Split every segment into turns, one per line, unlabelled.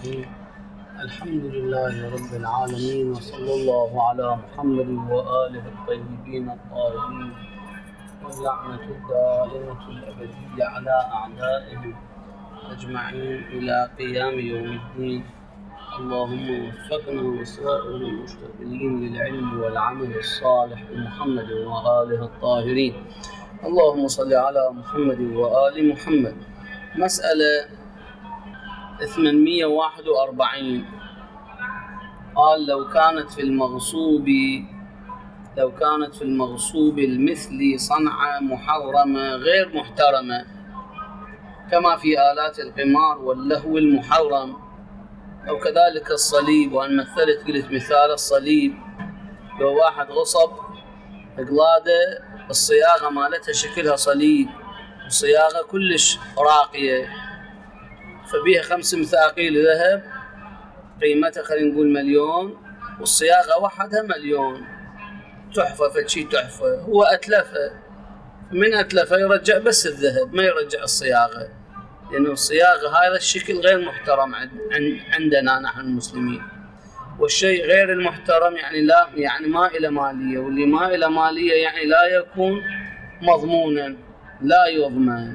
الرحيم. الحمد لله رب العالمين، وصلى الله على محمد وآله الطيبين الطاهرين، واللعنة الدائمة الأبدية على أعدائهم أجمعين إلى قيام يوم الدين. اللهم وفقنا وسائر المشتغلين للعلم والعمل الصالح بمحمد وآله الطاهرين. اللهم صل على محمد وآل محمد. مسألة 841 قال: لو كانت في المغصوب المثلي صنعة محرمة غير محترمة كما في آلات القمار واللهو المحرم، أو كذلك الصليب. وأن مثلت قلت مثال الصليب، لو واحد غصب قلادة الصياغة مالتها شكلها صليب، الصياغة كلش راقية، فبيها 5 مثاقيل ذهب قيمتها خلينا نقول 1,000,000، والصياغة وحدها 1,000,000. تحفة، فشي تحفة. هو أتلفها، من أتلفها يرجع بس الذهب، ما يرجع الصياغة، لأنه الصياغة هذا الشكل غير محترم عندنا نحن المسلمين. والشيء غير المحترم يعني ما إلى مالية، واللي ما إلى مالية يعني لا يكون مضمونا، لا يضمن.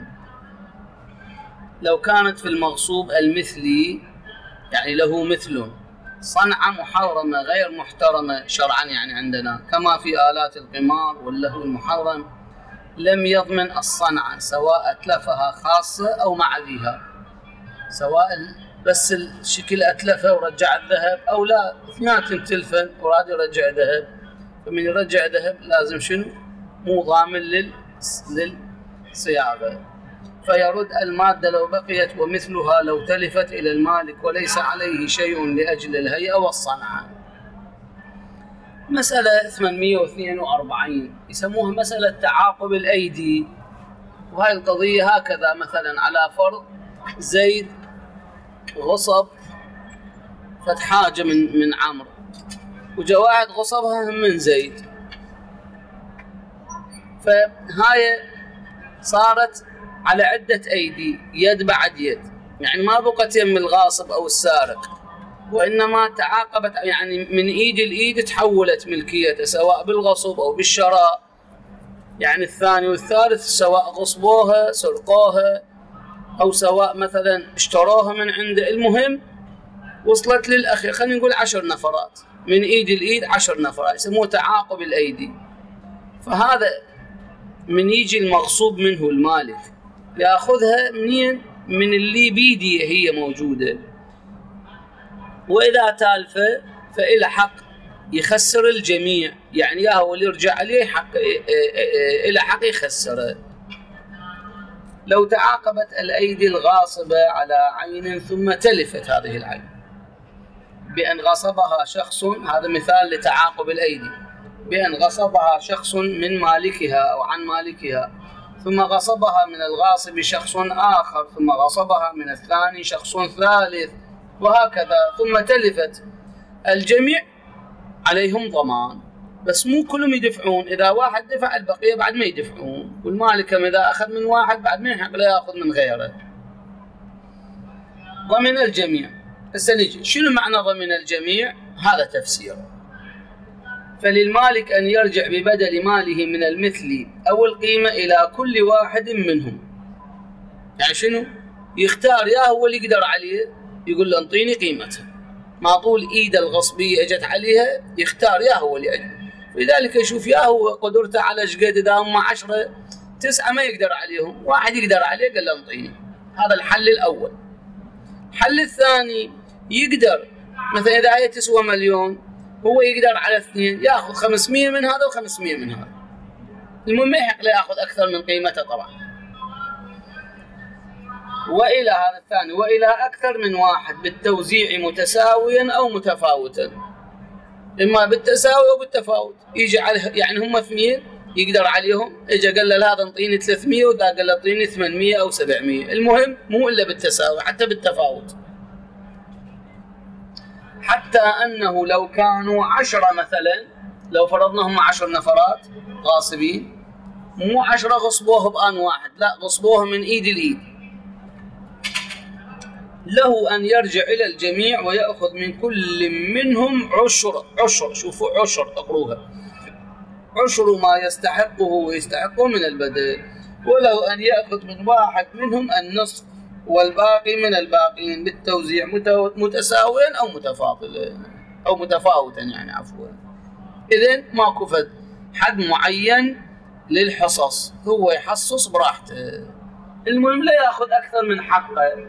لو كانت في المغصوب المثلي يعني له مثل صنعة محرمة غير محترمة شرعا يعني عندنا كما في آلات القمار واللهو المحرم، لم يضمن الصنعة سواء أتلفها خاصة أو مع ذيها، سواء بس الشكل أتلفه ورجع الذهب أو لا، اثنين تلفن وراد يرجع ذهب. فمن يرجع ذهب لازم شنو؟ مو ضامن للصياغة، فيرد المادة لو بقيت ومثلها لو تلفت إلى المالك وليس عليه شيء لأجل الهيئة والصنعة. مسألة 842 يسموها مسألة تعاقب الأيدي. وهي القضية هكذا: مثلا على فرض زيد غصب فت حاجة من عمرو، وجا واحد غصبها من زيد، فهاي صارت على عدة أيدي، يد بعد يد، يعني ما بقت يم الغاصب أو السارق، وإنما تعاقبت، يعني من إيد الإيد تحولت ملكيته سواء بالغصب أو بالشراء، يعني الثاني والثالث سواء غصبوها سرقوها أو سواء مثلا اشتروها من عنده. المهم وصلت للأخير، خلينا نقول 10 نفرات من إيد الإيد، 10 نفرات، يسموه تعاقب الأيدي. فهذا من يجي المغصوب منه المالك يأخذها منين؟ من اللي بيدي هي موجودة. وإذا تالفة فإلى حق يخسر الجميع، يعني يا هو اللي يرجع عليه حق إلى حق يخسره. لو تعاقبت الأيدي الغاصبة على عين ثم تلفت هذه العين بأن غصبها شخص، هذا مثال لتعاقب الأيدي، بأن غصبها شخص من مالكها أو عن مالكها، ثم غصبها من الغاصب شخص آخر، ثم غصبها من الثاني شخص ثالث، وهكذا، ثم تلفت، الجميع عليهم ضمان، بس مو كلهم يدفعون. إذا واحد دفع البقية بعد ما يدفعون، والمالك إذا أخذ من واحد بعد ما يحق لا يأخذ من غيره. ضمن الجميع. هسه نجي شنو معنى ضمن الجميع؟ هذا تفسير. فللمالك أن يرجع ببدل ماله من المثل أو القيمة إلى كل واحد منهم. يعني شنو؟ يختار، يا هو اللي يقدر عليه يقول له انطيني قيمتها، ما طول إيد الغصبية اجت عليها يختار، يا هو اللي أجل. لذلك يشوف يا هو قدرته على شقد، إذا هم 10 9 ما يقدر عليهم، واحد يقدر عليه قال له انطيني. هذا الحل الأول. الحل الثاني يقدر مثلا إذا هي تسوى 1,000,000 هو يقدر على 2، ياخذ 500 من هذا و500 من هذا، المهم ما يحق لا ياخذ اكثر من قيمته طبعا. والى هذا الثاني والى اكثر من واحد بالتوزيع متساويا او متفاوتا، اما بالتساوي او بالتفاوت. يجي يعني هم 2 يقدر عليهم، اجى قال له هذا انطيني 300 وذا قال له انطيني 800 او 700، المهم مو الا بالتساوي حتى بالتفاوت. حتى أنه لو كانوا 10 مثلا، لو فرضناهم 10 نفرات غاصبين، مو 10 غصبوه بآن واحد، لا غصبوه من إيد الإيد، له أن يرجع إلى الجميع ويأخذ من كل منهم عشر، شوفوا عشر، اقروها، عشر ما يستحقه من البدل، وله أن يأخذ من واحد منهم النصف والباقي من الباقين بالتوزيع متساويا أو متفاضلا أو متفاوتا، يعني عفوا. إذن ماكو حد معين للحصص، هو يحصص براحته، المهم لا يأخذ أكثر من حقه،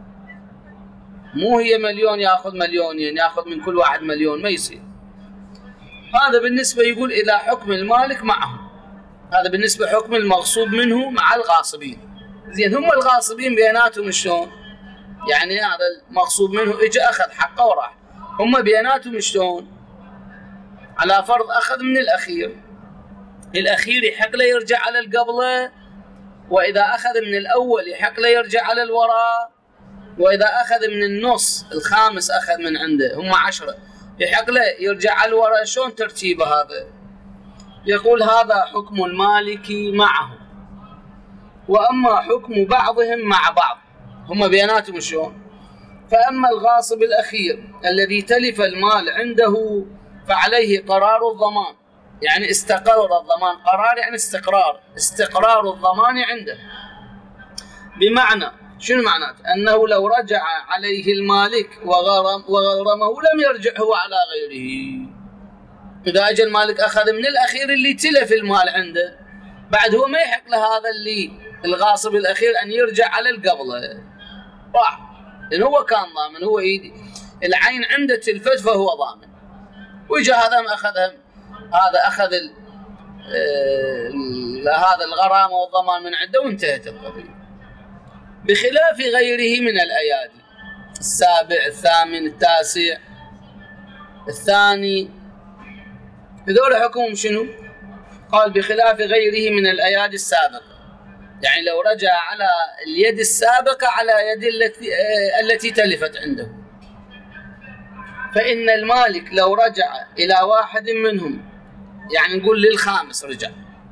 مو هي مليون يأخذ مليونين، يأخذ من كل واحد مليون، ما يصير. هذا بالنسبة يقول إلى حكم المالك معهم، هذا بالنسبة حكم المغصوب منه مع الغاصبين. زين، هم الغاصبين بيناتهم شلون؟ يعني هذا المغصوب منه اجى أخذ حقه وراح، هم بيناتهم شلون؟ على فرض أخذ من الأخير يحق له يرجع على القبله، وإذا أخذ من الأول يحق له يرجع على الوراء، وإذا أخذ من النص الخامس أخذ من عنده، هم 10 يحق له يرجع على الوراء. شلون ترتيبه هذا؟ يقول هذا حكم المالك معه، وأما حكم بعضهم مع بعض، هم بيناتهم شلون؟ فأما الغاصب الأخير الذي تلف المال عنده فعليه قرار الضمان، يعني استقر الضمان، قرار يعني استقرار الضمان عنده، بمعنى شنو معناته؟ أنه لو رجع عليه المالك وغرمه لم يرجع هو على غيره. إذا أجى المالك أخذ من الأخير اللي تلف المال عنده، بعد هو ما يحق له هذا اللي الغاصب الأخير أن يرجع على القبله، راح، لأن هو كان ضامن، هو العين عنده تلفت فهو ضامن، وإجا هذا أخذها، هذا أخذ هذا الغرامة والضمان من عنده وانتهت القضية. بخلاف غيره من الأيادي، السابع، الثامن، التاسع، الثاني، هذول حكمهم شنو؟ قال بخلاف غيره من الأيادي السابقة، يعني لو رجع على اليد السابقة على يد التي تلفت عنده، فإن المالك لو رجع إلى واحد منهم، يعني نقول للخامس رجع،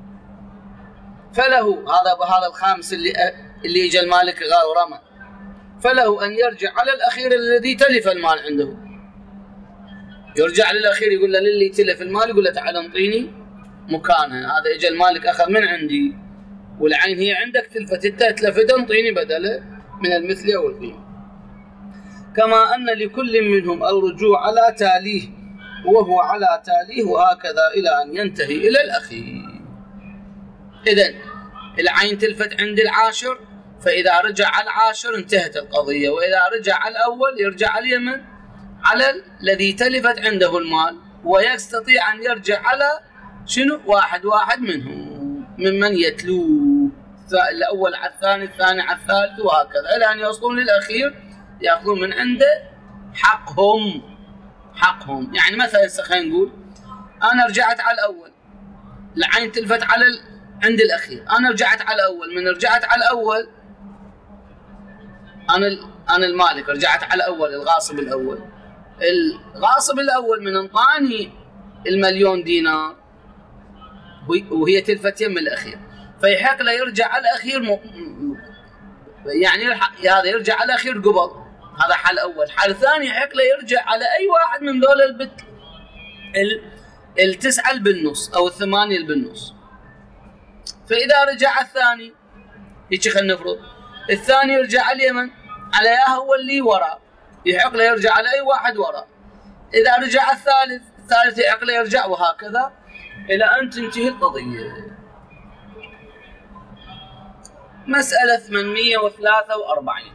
فله هذا الخامس اللي اجى المالك غرمه، فله أن يرجع على الأخير الذي تلف المال عنده، يرجع للأخير يقول له للي تلف المال، يقول له تعال انطيني مكانها، هذا اجى المالك أخذ من عندي والعين هي عندك تلفت، تلفت انطيني بدله من المثل أو القيمة. كما أن لكل منهم الرجوع على تاليه وهو على تاليه، وهكذا إلى أن ينتهي إلى الأخير. إذن العين تلفت عند العاشر، فإذا رجع على العاشر انتهت القضية، وإذا رجع على الأول يرجع على اليمن على الذي تلفت عنده المال، ويستطيع أن يرجع على شنو؟ واحد منهم ممن يتلوه، الأول على الثاني، الثاني على الثالث، وهكذا إلى أن يوصلون للأخير يأخذون من عنده حقهم. يعني مثلا خلينا نقول أنا رجعت على الأول، العين تلفت على عند الأخير، أنا رجعت على الأول، من رجعت على الأول أنا المالك رجعت على الأول، الغاصب الأول من انطاني المليون دينار وهي تلفت يم الأخير، فيحق له يرجع على الأخير، يعني هذا يرجع على الأخير قبل، هذا حال أول. حال ثاني يحق له يرجع على أي واحد من دول التسعة بالنص أو الثمانية بالنص. فإذا رجع الثاني هيك خلينا نفرض الثاني يرجع على اليمن على هو اللي وراء، يحق له يرجع على أي واحد وراء. إذا رجع الثالث يحق له يرجع، وهكذا إلى أن تنتهي القضية. مسألة 843.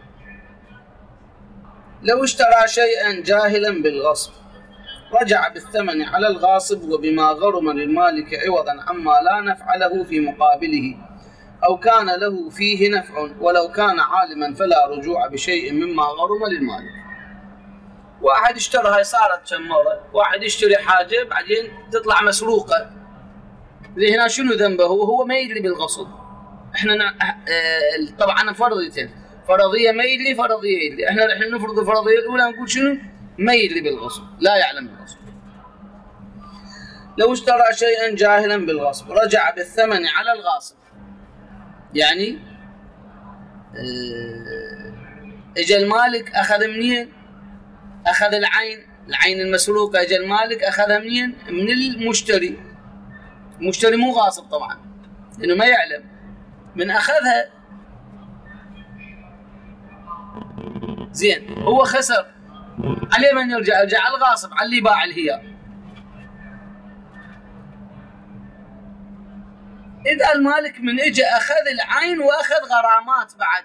لو اشترى شيئا جاهلا بالغصب رجع بالثمن على الغاصب وبما غرم للمالك عوضا عما لا نفع له في مقابله، أو كان له فيه نفع ولو كان عالما فلا رجوع بشيء مما غرم للمالك. واحد اشترى، هاي صارت كم مرة، واحد يشتري حاجة بعدين تطلع مسروقة، هنا شنو ذنبه؟ هو ما يدري بالغصب. احنا طبعا فرضيتين، فرضية ما يدري، فرضية يدري. احنا الحين نفرض الفرضية الأولى نقول شنو؟ ما يدري بالغصب، لا يعلم بالغصب. لو اشترى شيئا جاهلا بالغصب رجع بالثمن على الغاصب، يعني اجى المالك اخذ منين؟ اخذ العين المسروقة، اجى المالك اخذها منين؟ من المشتري. المشتري مو غاصب طبعا لانه ما يعلم من اخذها. زين هو خسر، عليه من يرجع على الغاصب، على اللي باع الهيار. إذا المالك من اجى أخذ العين وأخذ غرامات بعد.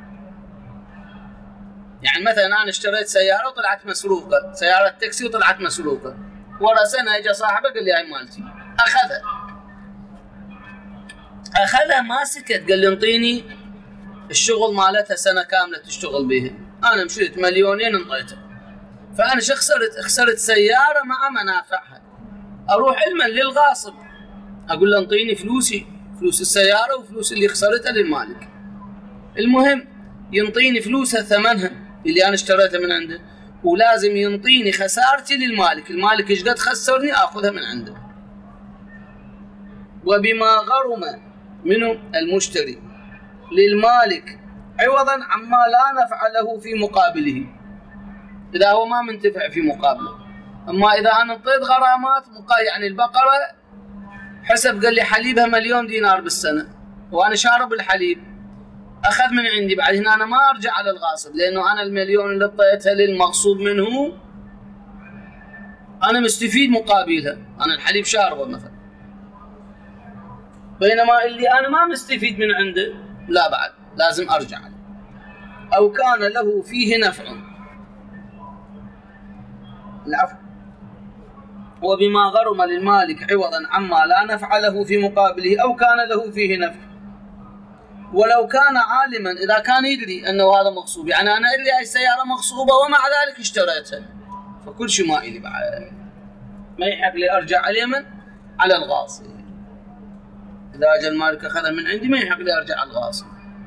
يعني مثلا أنا اشتريت سيارة وطلعت مسروقة، سيارة تاكسي وطلعت مسروقة، ورا سنة اجى صاحبه قال لي هاي مالتي، أخذها ما سكت، قال لي انطيني الشغل مالتها سنة كاملة تشتغل بيها. أنا مشيت مليونين انطيتها، فأنا شو خسرت سيارة مع منافعها. أروح علما للغاصب أقول له انطيني فلوسي، فلوس السيارة وفلوس اللي خسرتها للمالك. المهم ينطيني فلوسها ثمنها اللي أنا اشتريتها من عنده، ولازم ينطيني خسارتي للمالك. المالك ايش قد خسرني آخذها من عنده. وبما غرم منه المشتري للمالك عوضا عما لا نفع له في مقابله، إذا هو ما منتفع في مقابله. أما إذا أنا انطيت غرامات يعني البقرة حسب قال لي حليبها 1,000,000 دينار بالسنة وأنا شارب الحليب، أخذ من عندي، بعد هنا أنا ما أرجع على الغاصب، لأنه أنا 1,000,000 اللي اعطيتها للمغصوب منه أنا مستفيد مقابلها، أنا الحليب شاربه مثلا. بينما اللي أنا ما مستفيد من عنده لا، بعد لازم أرجع عليه. أو كان له فيه نفع، العفو، وبما غرم للمالك عوضا عما لا نفع له في مقابله أو كان له فيه نفع. ولو كان عالما، إذا كان يدري أنه هذا مغصوب، يعني أنا أدري هاي السيارة مغصوبة ومع ذلك اشتريتها، فكل شيء ما إلي بعد، ما يحق لي أرجع عليه من على الغاصب. إذا أجى المالك أخذها من عندي ما يحق لي أرجع على الغاصب.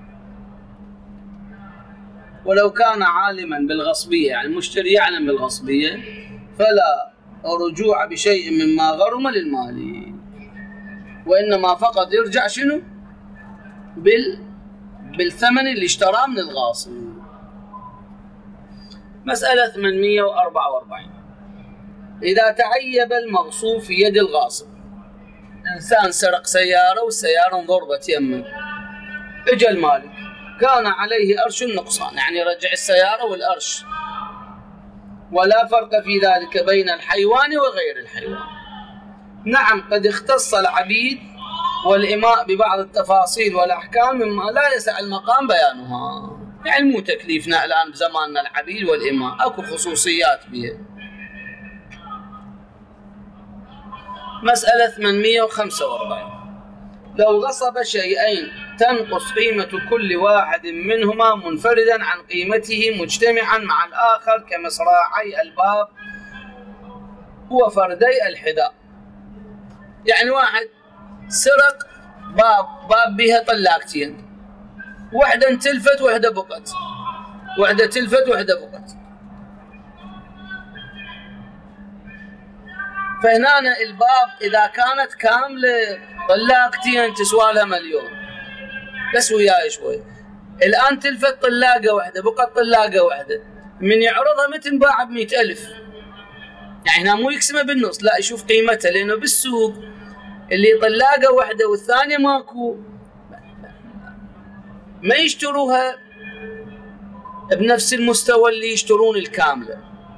ولو كان عالما بالغصبية، يعني المشتري يعلم بالغصبية، فلا رجوع بشيء مما غرم للمالك، وإنما فقط يرجع شنو؟ بالثمن اللي اشتراه من الغاصب. مسألة 844. إذا تعيب المغصوب في يد الغاصب، إنسان سرق سيارة والسيارة انضربت يمه، اجى المالك كان عليه أرش النقصان، يعني رجع السيارة والأرش، ولا فرق في ذلك بين الحيوان وغير الحيوان. نعم قد اختص العبيد والإماء ببعض التفاصيل والأحكام مما لا يسع المقام بيانها، يعني مو تكليفنا الآن بزماننا العبيد والإماء، أكو خصوصيات بها. مسألة 845. لو غصب شيئين تنقص قيمة كل واحد منهما منفردا عن قيمته مجتمعا مع الآخر كمصراعي الباب وفردي الحذاء. يعني واحد سرق باب بها طلاقتين، واحدة انتلفت واحدة بقت، واحدة تلفت واحدة بقت، فهنا الباب إذا كانت كاملة طلاقتين تسوى لها 1,000,000 بس وياي شوي. الآن تلفت طلاقة واحدة بقت طلاقة واحدة، من يعرضها متى تنباع ب100,000، يعني هنا مو يقسمها بالنص، لا يشوف قيمتها، لأنه بالسوق اللي طلاقة واحدة والثانية ماكو ما يشتروها بنفس المستوى اللي يشترون الكاملة،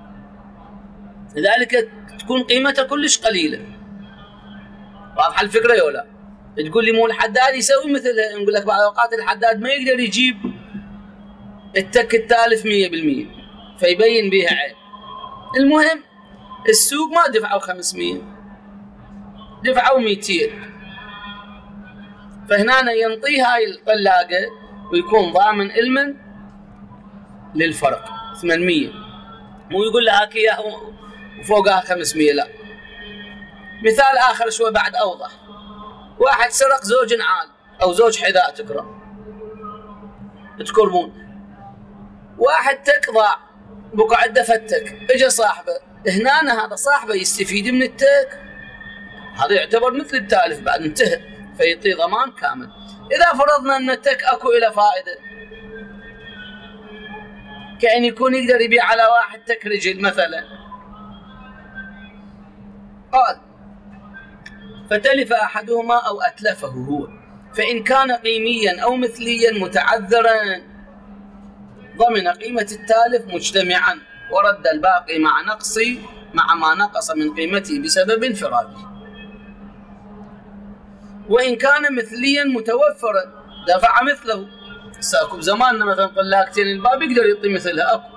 لذلك تكون قيمتها كلش قليلة. واضحة الفكرة يا لا؟ تقول لي مو الحداد يسوي مثلها، نقول لك بعض الأوقات الحداد ما يقدر يجيب التك التالف 100% فيبين بيها عيب. المهم السوق ما دفعوا 500، دفعوا 200، فهنا ينطي هاي الطلاقة ويكون ضامن المن للفرق 800، مو يقول لها هاك اياها وفوقها 500، لا. مثال آخر شوي بعد أوضح. واحد سرق زوج نعال أو زوج حذاء تكرمون، واحد تقضع بقى عنده فتك، اجى صاحبه، هنا هذا صاحبه يستفيد من التك، هذا يعتبر مثل التالف بعد انتهى، فيعطي ضمان كامل. إذا فرضنا أن التك أكو إلى فائدة، كأن يكون يقدر يبيع على واحد تك رجل مثلا. قال: فتلف أحدهما أو أتلفه هو، فإن كان قيميا أو مثليا متعذرا ضمن قيمة التالف مجتمعا ورد الباقي مع ما نقص من قيمته بسبب انفراده. وإن كان مثليا متوفرا دفع مثله. ساكو بزماننا مثلا طلاقتين الباب يقدر يعطي مثلها، أكو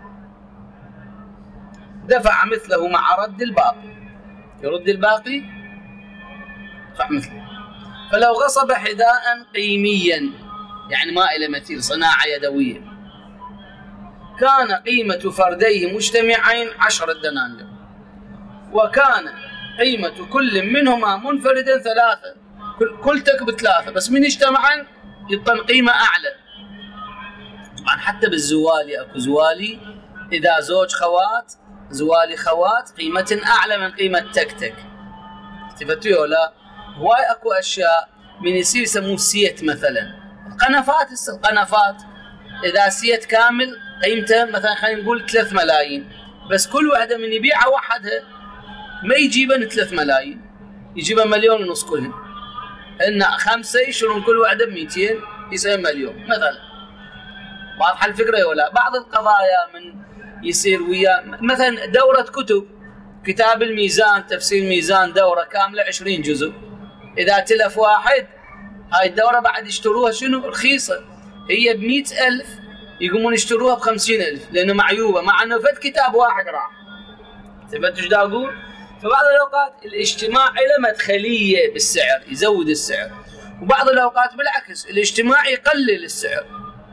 دفع مثله مع رد الباقي، يرد الباقي دفع مثله. فلو غصب حذاء قيميا، يعني ما إلى مثيل، صناعة يدوية، كان قيمة فرديه مجتمعين 10 دنانير، وكان قيمة كل منهما منفردا 3، كل تك ب3، بس من اجتمعا يطن قيمة أعلى. طبعا حتى بالزوالي أكو زوالي، إذا زوج خوات، زوالي خوات قيمة أعلى من قيمة تك. تفتوه ولا؟ هواي أكو أشياء من يصير يسموه سيت مثلا. القنفات إذا سيت كامل قيمته مثلا خلينا نقول 3 ملايين، بس كل واحدة من يبيعها وحدها ما يجيبن 3 ملايين، يجيبن 1.5 مليون كلهن. إن 5 يشترون كل واحدة ب200 يسوي 1 مليون مثلا. واضحة الفكرة ولا؟ بعض القضايا من يصير ويا مثلا دورة كتاب الميزان، تفسير ميزان، دورة كاملة 20 جزء، إذا تلف واحد هاي الدورة بعد يشتروها شنو؟ رخيصة، هي ب100,000 يقومون يشتروها ب50,000 لأنه معيوبة، مع أنه فد كتاب واحد راح. تفهمت ايش دا أقول؟ فبعض الأوقات الاجتماع له مدخلية بالسعر، يزود السعر، وبعض الأوقات بالعكس الاجتماع يقلل السعر.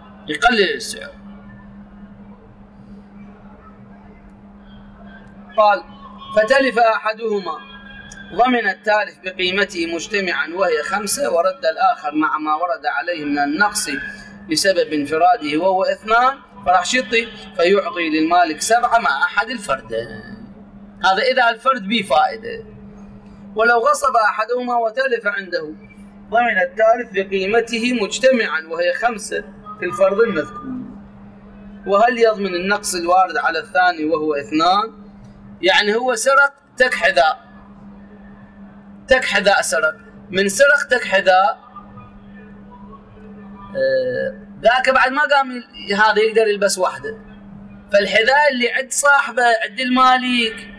قال: فتلف أحدهما ضمن التالف بقيمته مجتمعا وهي 5، ورد الآخر مع ما ورد عليه من النقص بسبب انفراده وهو 2، فراح شطي فيعطي للمالك 7 مع أحد الفردين. هذا إذا الفرد به فائدة. ولو غصب أحدهما وتلف عنده ضمن التالف بقيمته مجتمعا وهي 5 في الفرض المذكور. وهل يضمن النقص الوارد على الثاني وهو 2؟ يعني هو سرق تك حذاء، سرق من سرق تك حذاء، ذاك بعد ما قام هذا يقدر يلبس واحدة، فالحذاء اللي عند صاحبه عند المالك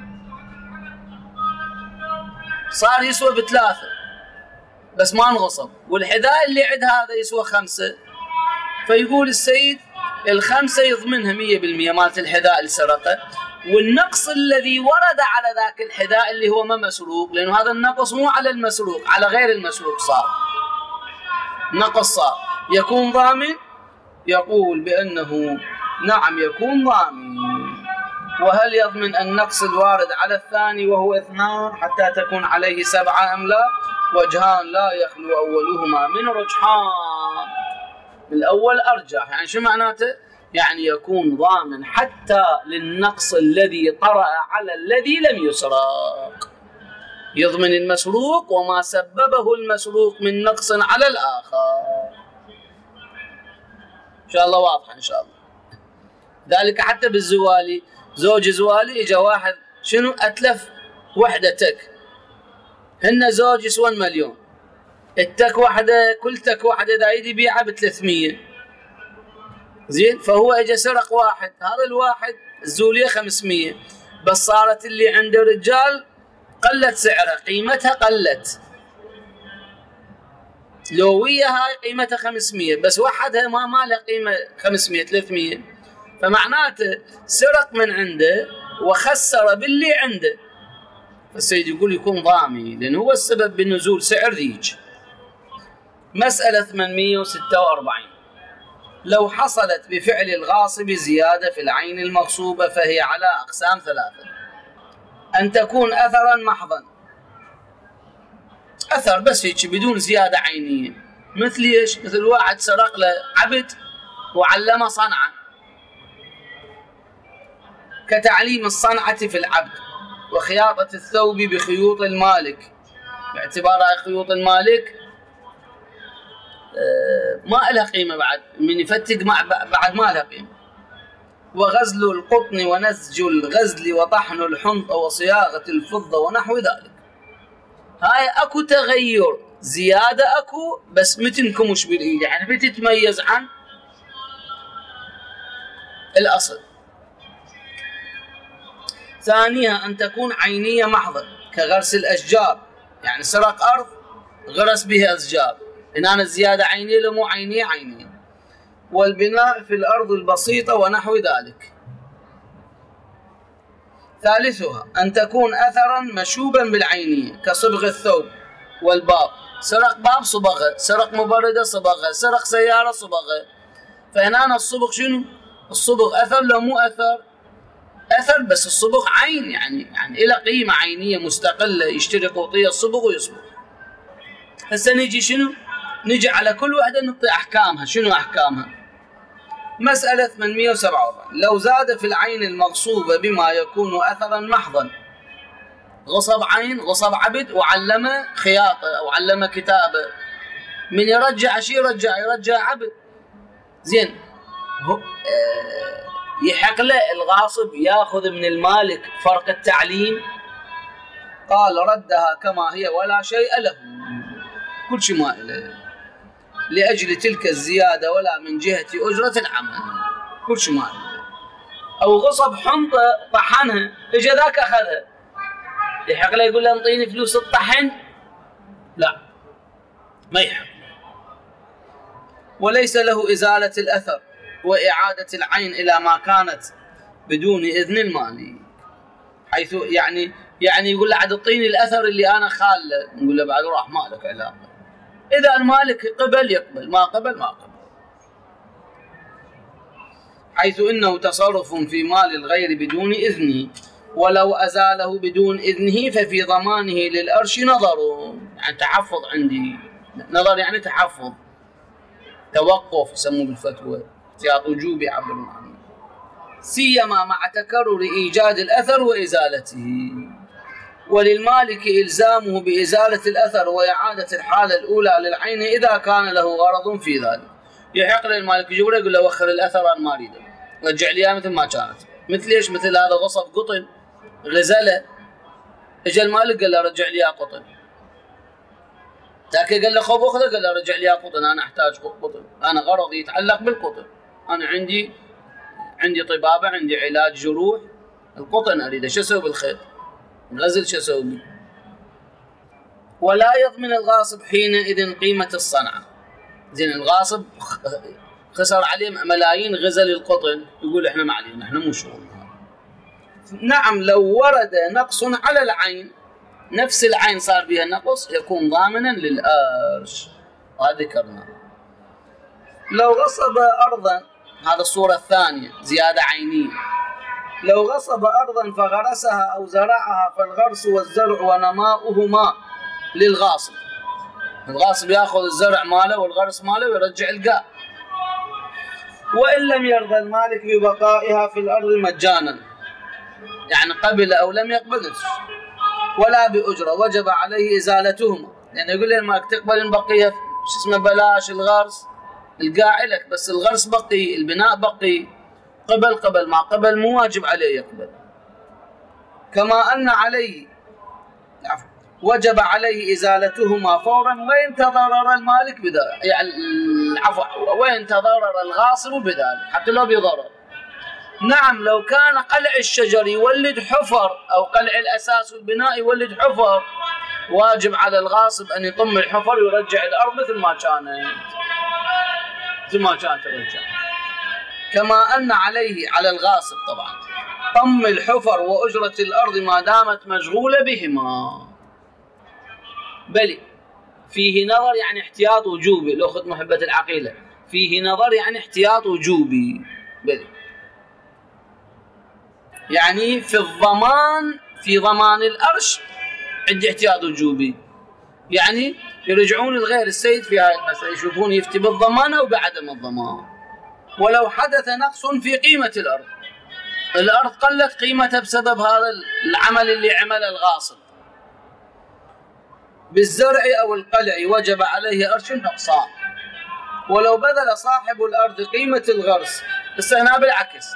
صار يسوى ب3 بس ما انغصب، والحذاء اللي عند هذا يسوى 5، فيقول السيد ال5 يضمنها 100% مالت الحذاء اللي سرقه، والنقص الذي ورد على ذاك الحذاء اللي هو ما مسروق، لأنه هذا النقص مو على المسروق، على غير المسروق صار نقص، صار يكون ضامن. يقول بأنه نعم يكون ضامن. وهل يضمن النقص الوارد على الثاني وهو 2 حتى تكون عليه 7 أم لا؟ وجهان لا يخلو أولهما من رجحان. الأول أرجح، يعني شو معناته؟ يعني يكون ضامن حتى للنقص الذي طرأ على الذي لم يسرق، يضمن المسروق وما سببه المسروق من نقص على الآخر. إن شاء الله واضحة إن شاء الله. ذلك حتى بالزوالي، زوج زوالي إجا واحد شنو أتلف وحدة تك، هن زوج يسوى 1 مليون، التك واحدة كل تك واحدة إذا يدي بيعها ب300 زين، فهو إجا سرق واحد، هذا الواحد الزولية 500، بس صارت اللي عنده رجال قلت سعرها، قيمتها قلت، لوية هاي قيمتها 500 بس وحدها ما لها قيمة 500 300، فمعناته سرق من عنده وخسر باللي عنده. فالسيد يقول يكون ضامن لأنه هو السبب بنزول سعر ذيك. مسألة 846. لو حصلت بفعل الغاصب زيادة في العين المغصوبة فهي على أقسام 3: أن تكون أثرا محضا، أثر بس هيك بدون زيادة عينية، مثل إيش؟ مثل واحد سرق له عبد وعلمه صنعة، كتعليم الصنعة في العبد وخياطة الثوب بخيوط المالك، باعتبارها خيوط المالك ما لها قيمة، بعد من يفتق بعد ما لها قيمة، وغزل القطن ونسج الغزل وطحن الحنطة وصياغة الفضة ونحو ذلك. هاي اكو تغير زيادة اكو، بس متنكم وش بالايد، يعني بتتميز عن الاصل. ثانيها ان تكون عينية محضة كغرس الاشجار، يعني سرق ارض غرس بها اشجار، هنا الزيادة عينية لو مو عينية عينية. والبناء في الارض البسيطة ونحو ذلك. ثالثها أن تكون أثرا مشوبا بالعينية كصبغ الثوب والباب، سرق باب صبغه، سرق مبردة صبغه، سرق سيارة صبغه. فهنا الصبغ شنو؟ الصبغ أثر لو مو أثر؟ أثر، بس الصبغ عين، يعني إلى قيمة عينية مستقلة، يشتري قوطية الصبغ ويصبغ. هسه نجي شنو؟ نجي على كل واحدة نعطي أحكامها. شنو أحكامها؟ مسألة 847. لو زاد في العين المغصوبة بما يكون أثرا محضا، غصب عين، غصب عبد، وعلم خياطة أو علم كتابة، من يرجع شي يرجع عبد. زين، يحق له الغاصب ياخذ من المالك فرق التعليم؟ قال ردها كما هي ولا شيء له، كل شيء ما له، لأجل تلك الزيادة ولا من جهة أجرة العمل، كل شيء ما له. أو غصب حنطة طحنها، إجا ذاك أخذها، يحق له يقول له انطيني فلوس الطحن؟ لا، ما يحق. وليس له إزالة الأثر وإعادة العين إلى ما كانت بدون إذن المالك، حيث يعني يقول له عاد اعطيني الأثر اللي أنا خاله، نقول له بعد راح مالك علاقة. إذا المالك قبل يقبل، ما قبل ما قبل. حيث إنه تصرف في مال الغير بدون إذنه، ولو أزاله بدون إذنه ففي ضمانه للأرش نظر، يعني تحفظ عندي، نظر يعني تحفظ، توقف يسموه بالفتوى، احتياط وجوبي يعبرون عنه، سيما مع تكرر إيجاد الأثر وإزالته. وللمالك إلزامه بإزالة الأثر وإعادة الحالة الأولى للعين إذا كان له غرض في ذلك. يحق للمالك يقول له وخر الأثر عن ما أريده، رجع لي مثل ما كانت. مثل إيش؟ مثل هذا غصب قطن غزلة، إجا المالك قال له رجع لي قطن، ذاك قال له خذ أخذه، قال له رجع لي قطن، أنا أحتاج قطن، أنا غرضي يتعلق بالقطن، أنا عندي طبابة، عندي علاج جروح، القطن أريده، شو أسوي بالخيط؟ غزل شو أسوي به؟ ولا يضمن الغاصب حينئذ قيمة الصنعة. زين، الغاصب خسر عليه ملايين غزل القطن، يقول إحنا ما علينا، إحنا مو شغلنا. نعم، لو ورد نقص على العين، نفس العين صار بها نقص، يكون ضامنا للأرش، وذكرنا. لو غصب أرضا، هذا الصورة الثانية، زيادة عينية. لو غصب أرضا فغرسها أو زرعها، فالغرس والزرع ونماؤهما للغاصب. الغاصب يأخذ الزرع ماله والغرس ماله ويرجع القاء. وإن لم يرضى المالك ببقائها في الأرض مجانا، يعني قبل أو لم يقبل، ولا بأجرة، وجب عليه إزالتهما. يعني يقول لي المالك تقبل البقية شو اسمه بلاش الغرس، القاع لك، بس الغرس بقي، البناء بقي، قبل ما قبل مو واجب عليه يقبل. كما أن عليه وجب عليه إزالتهما فورا، وإن تضرر المالك بذلك، يعني وإن تضرر الغاصب بذلك، حتى لو بضرر. نعم، لو كان قلع الشجر يولد حفر، أو قلع الأساس والبناء يولد حفر، واجب على الغاصب أن يطم الحفر ويرجع الأرض مثل ما كانت ترجع. كما أن عليه، على الغاصب طبعا، طم الحفر وأجرة الأرض ما دامت مشغولة بهما. بل فيه نظر، يعني احتياط وجوبي. الأخت محبة العقيلة، فيه نظر يعني احتياط وجوبي. بل يعني في ضمان الأرش عندي احتياط وجوبي، يعني يرجعون الغير السيد في هذه المسألة، يشوفون يفتي بالضمان أو بعدم الضمان. ولو حدث نقص في قيمة الأرض قلت قيمتها بسبب هذا العمل اللي عمله الغاصب بالزرع أو القلع، وجب عليه أرش نقصان. ولو بذل صاحب الأرض قيمة الغرس، بس هنا بالعكس،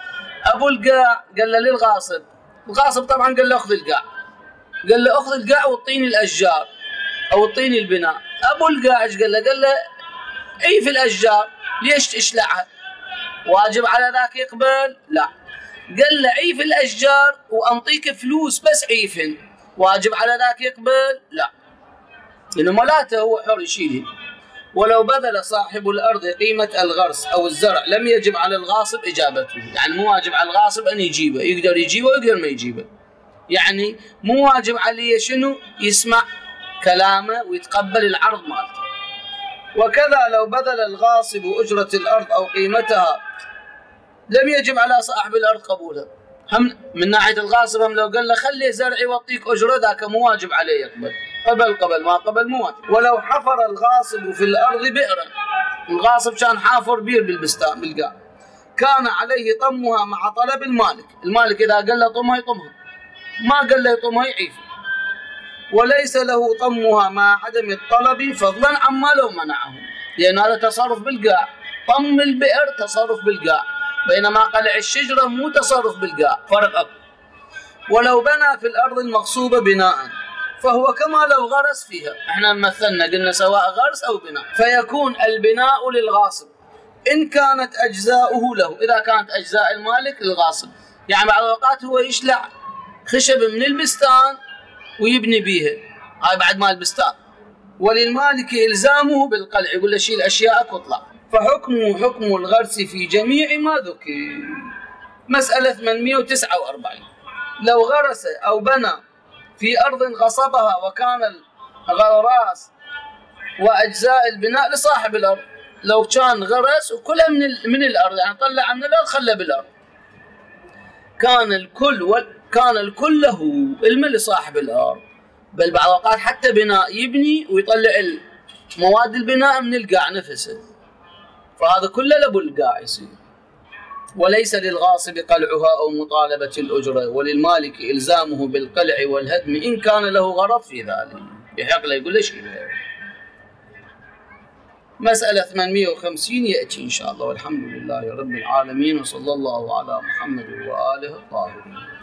أبو القاع قال له للغاصب، الغاصب طبعا قال له أخذ القاع، قال له أخذ القاع واعطيني الأشجار أو اعطيني البناء. أبو القاع ايش قال له؟ قال له عيف الأشجار، ليش تشلعها؟ واجب على ذاك يقبل؟ لا. قال له عيف الأشجار وأنطيك فلوس بس عيفن، واجب على ذاك يقبل؟ لا، لأنه ملاته هو حر يشيلهن. ولو بذل صاحب الأرض قيمة الغرس أو الزرع لم يجب على الغاصب إجابته، يعني مو واجب على الغاصب أن يجيبه، يقدر يجيبه ويقدر ما يجيبه، يعني مو واجب عليه شنو؟ يسمع كلامه ويتقبل العرض مالته. وكذا لو بذل الغاصب أجرة الأرض أو قيمتها لم يجب على صاحب الأرض قبولها. هم من ناحية الغاصب هم لو قال له خلي زرعي واعطيك أجرة ذاك مو واجب عليه يقبل، قبل ما قبل مو واجب. ولو حفر الغاصب في الأرض بئرا، الغاصب كان حافر بير بالبستان بالقاع، كان عليه طمها مع طلب المالك، المالك إذا قال له طمها يطمها، ما قال له يطمها يعيف، وليس له طمها مع عدم الطلب فضلا عما لو منعه، لأن هذا تصرف بالقاع. طم البئر تصرف بالقاع، بينما قلع الشجرة مو تصرف بالقاع، فرق أكبر. ولو بنى في الأرض المغصوبة بناء فهو كما لو غرس فيها، احنا مثلنا قلنا سواء غرس أو بناء، فيكون البناء للغاصب إن كانت أجزاؤه له، إذا كانت أجزاء المالك للغاصب. يعني بعض الأوقات هو يشلع خشب من البستان ويبني بيها، هاي بعد مال البستان، وللمالك إلزامه بالقلع، يقول له شيل أشياءك واطلع. فحكمه حكم الغرس في جميع ما ذكر. مسألة 849، لو غرس أو بنى في أرض غصبها وكان الغراس وأجزاء البناء لصاحب الأرض، لو كان غرس وكلها من الأرض، يعني طلع من الأرض خلى بالأرض، كان الكل له الملك لصاحب الأرض. بل بعض الأوقات حتى بناء يبني ويطلع مواد البناء من القاع نفسه، فهذا كله لابو القاع يصير. وليس للغاصب قلعها أو مطالبة الأجرة، وللمالك إلزامه بالقلع والهدم إن كان له غرض في ذلك، يحق له يقول ليش. مسألة 850 يأتي إن شاء الله، والحمد لله رب العالمين، وصلى الله على محمد وآله الطاهرين.